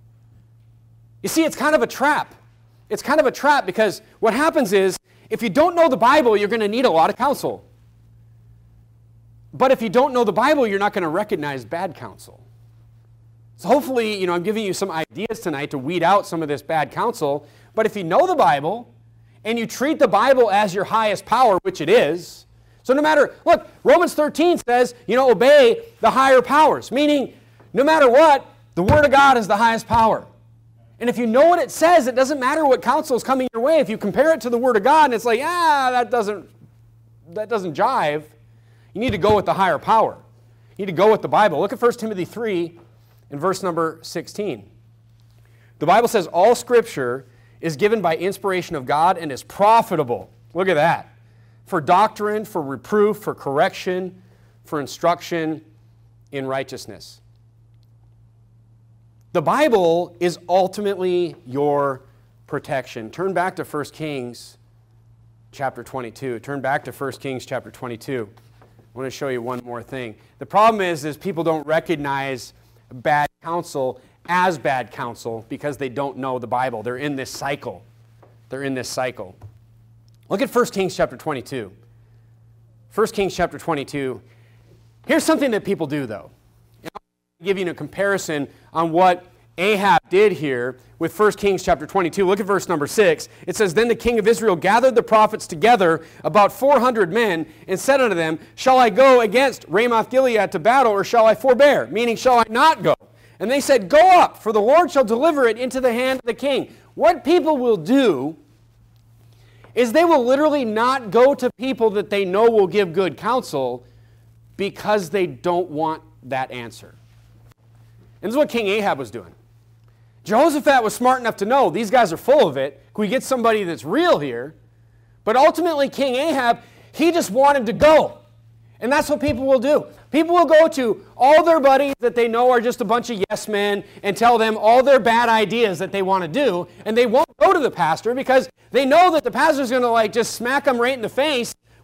You see, it's kind of a trap. It's kind of a trap because what happens is, if you don't know the Bible, you're going to need a lot of counsel. But if you don't know the Bible, you're not going to recognize bad counsel. So hopefully, you know, I'm giving you some ideas tonight to weed out some of this bad counsel. But if you know the Bible, and you treat the Bible as your highest power, which it is, so no matter, look, Romans thirteen says, you know, obey the higher powers, meaning no matter what, the Word of God is the highest power. And if you know what it says, it doesn't matter what counsel is coming your way. If you compare it to the Word of God and it's like, ah, that doesn't, that doesn't jive, you need to go with the higher power. You need to go with the Bible. Look at First Timothy three in verse number sixteen. The Bible says, all Scripture is given by inspiration of God and is profitable. Look at that. For doctrine, for reproof, for correction, for instruction in righteousness. The Bible is ultimately your protection. Turn back to First Kings chapter twenty-two. Turn back to First Kings chapter twenty-two. I want to show you one more thing. The problem is, is people don't recognize bad counsel as bad counsel because they don't know the Bible. They're in this cycle. They're in this cycle. Look at First Kings chapter twenty-two. First Kings chapter twenty-two. Here's something that people do, though. And I'll give you a comparison on what Ahab did here with First Kings chapter twenty-two. Look at verse number six. It says, Then the king of Israel gathered the prophets together, about four hundred men, and said unto them, Shall I go against Ramoth-Gilead to battle, or shall I forbear? Meaning, shall I not go? And they said, Go up, for the Lord shall deliver it into the hand of the king. What people will do is they will literally not go to people that they know will give good counsel because they don't want that answer. And this is what King Ahab was doing. Jehoshaphat was smart enough to know these guys are full of it. Can we get somebody that's real here? But ultimately, King Ahab, he just wanted to go. And that's what people will do. People will go to all their buddies that they know are just a bunch of yes men and tell them all their bad ideas that they want to do, and they won't go to the pastor because they know that the pastor's going to like just smack them right in the face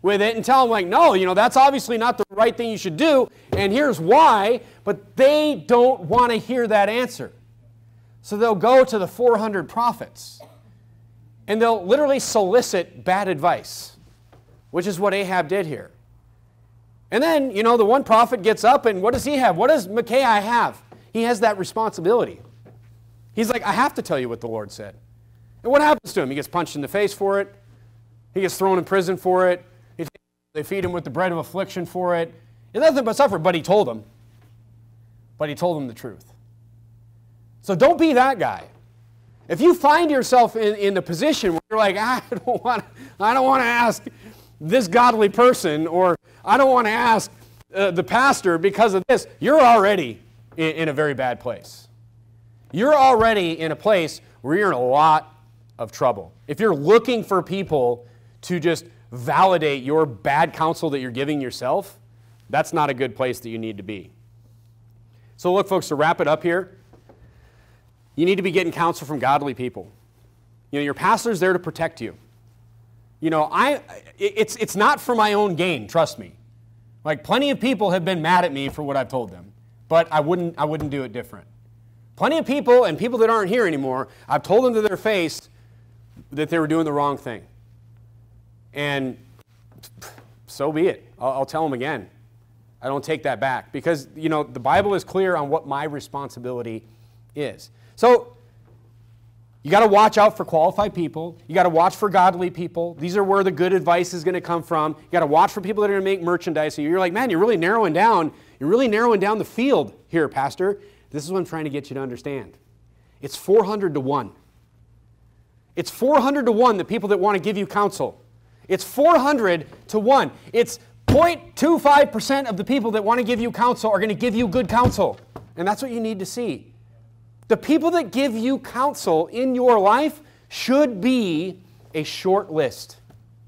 with it and tell them, like, no, you know, that's obviously not the right thing you should do, and here's why, but they don't want to hear that answer. So they'll go to the four hundred prophets, and they'll literally solicit bad advice, which is what Ahab did here. And then, you know, the one prophet gets up, and what does he have? What does Micaiah have? He has that responsibility. He's like, I have to tell you what the Lord said. And what happens to him? He gets punched in the face for it. He gets thrown in prison for it. They feed him with the bread of affliction for it. It's nothing but suffer, but he told them. But he told them the truth. So don't be that guy. If you find yourself in, in the position where you're like, I don't want, I don't want to ask this godly person, or I don't want to ask uh, the pastor because of this, you're already in, in a very bad place. You're already in a place where you're in a lot of trouble. If you're looking for people to just validate your bad counsel that you're giving yourself, that's not a good place that you need to be. So look, folks, to wrap it up here, you need to be getting counsel from godly people. You know, your pastor's there to protect you. You know, I it's it's not for my own gain, trust me. Like, plenty of people have been mad at me for what I've told them, but I wouldn't I wouldn't do it different. Plenty of people, and people that aren't here anymore, I've told them to their face that they were doing the wrong thing. And so be it. I'll, I'll tell them again. I don't take that back, because, you know, the Bible is clear on what my responsibility is. So you got to watch out for qualified people. You got to watch for godly people. These are where the good advice is going to come from. You got to watch for people that are going to make merchandise. You're like, man, you're really narrowing down. You're really narrowing down the field here, Pastor. This is what I'm trying to get you to understand. It's four hundred to one. It's four hundred to one, the people that want to give you counsel. It's four hundred to one. It's zero point two five percent of the people that want to give you counsel are going to give you good counsel. And that's what you need to see. The people that give you counsel in your life should be a short list.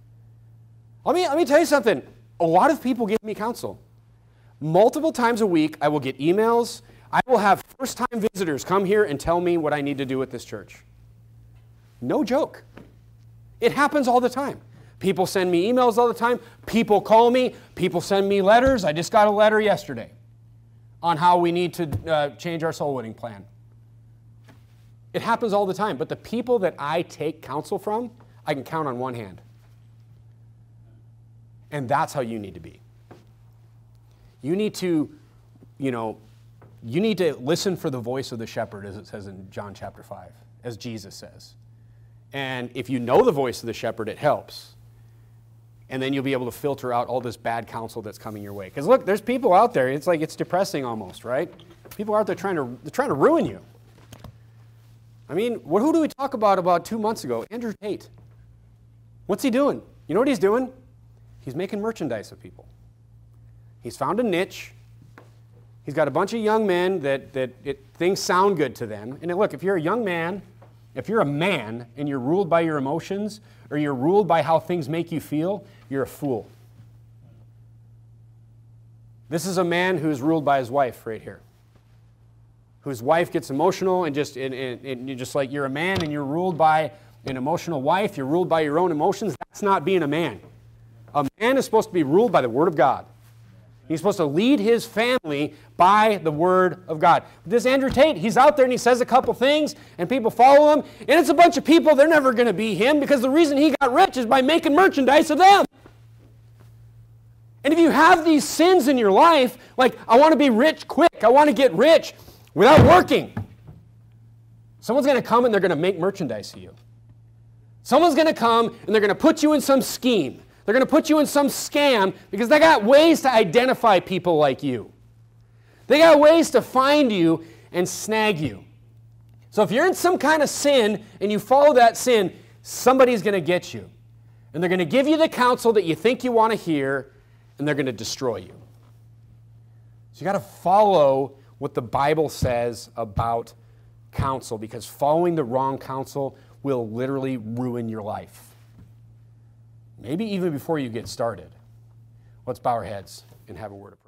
Let me, let me tell you something. A lot of people give me counsel. Multiple times a week, I will get emails. I will have first-time visitors come here and tell me what I need to do at this church. No joke. It happens all the time. People send me emails all the time. People call me. People send me letters. I just got a letter yesterday on how we need to uh, change our soul winning plan. It happens all the time. But the people that I take counsel from, I can count on one hand. And that's how you need to be. You need to, you know, you need to listen for the voice of the shepherd, as it says in John chapter five, as Jesus says. And if you know the voice of the shepherd, it helps. And then you'll be able to filter out all this bad counsel that's coming your way. Because look, there's people out there, it's like it's depressing almost, right? People out there trying to, they're trying to ruin you. I mean, what, who do we talk about about two months ago? Andrew Tate. What's he doing? You know what he's doing? He's making merchandise of people. He's found a niche. He's got a bunch of young men that, that it, things sound good to them. And look, if you're a young man, if you're a man and you're ruled by your emotions, or you're ruled by how things make you feel, you're a fool. This is a man who's ruled by his wife right here. Whose wife gets emotional and just, and, and, and you're just like, you're a man and you're ruled by an emotional wife, you're ruled by your own emotions. That's not being a man. A man is supposed to be ruled by the Word of God. He's supposed to lead his family by the Word of God. This Andrew Tate, he's out there and he says a couple things and people follow him, and it's a bunch of people, they're never going to be him, because the reason he got rich is by making merchandise of them. And if you have these sins in your life, like, I want to be rich quick, I want to get rich without working, someone's going to come and they're going to make merchandise of you. Someone's going to come and they're going to put you in some scheme. They're going to put you in some scam because they got ways to identify people like you. They got ways to find you and snag you. So if you're in some kind of sin and you follow that sin, somebody's going to get you. And they're going to give you the counsel that you think you want to hear, and they're going to destroy you. So you got to follow what the Bible says about counsel, because following the wrong counsel will literally ruin your life. Maybe even before you get started. Let's bow our heads and have a word of prayer.